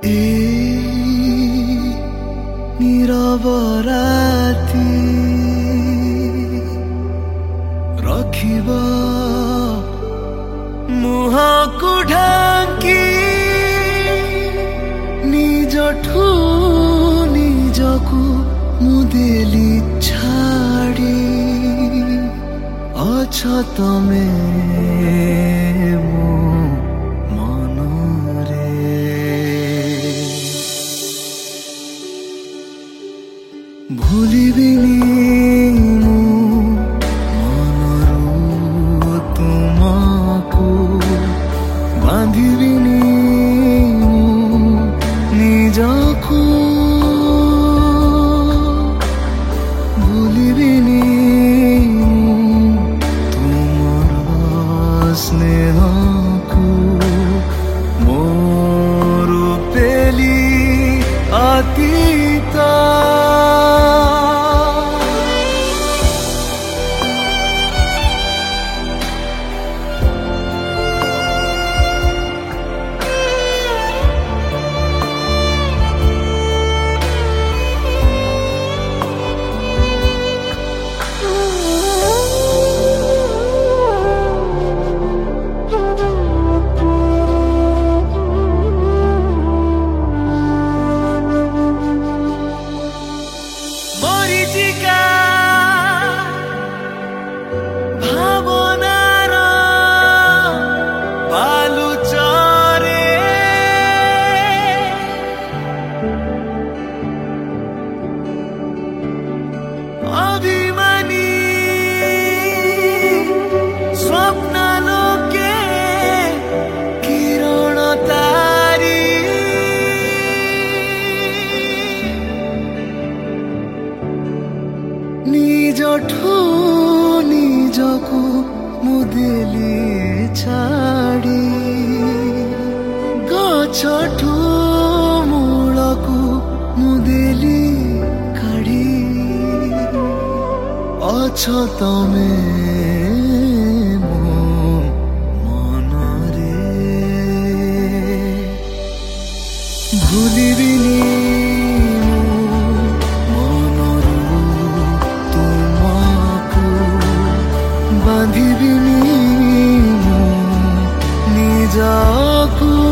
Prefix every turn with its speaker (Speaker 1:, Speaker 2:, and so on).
Speaker 1: नीरव राति रखिब मुहाको ढांकी निजठू निजको मुदेली छाड़ी अछ तमे भूलिबिनी मनरू तुमको बांधिबिनी निजको भूलिबिनी तुमर स्नेहको मोर पेली अतीता अभिमानी स्वप्नालोके किरण तारी निजठू निजको मुदेली छाड़ी गछठू मूलको मुदेली काढ़ी अछ तमे मो मनरे भूलिबिनी मनरू तुमको बांधिबिनी निजको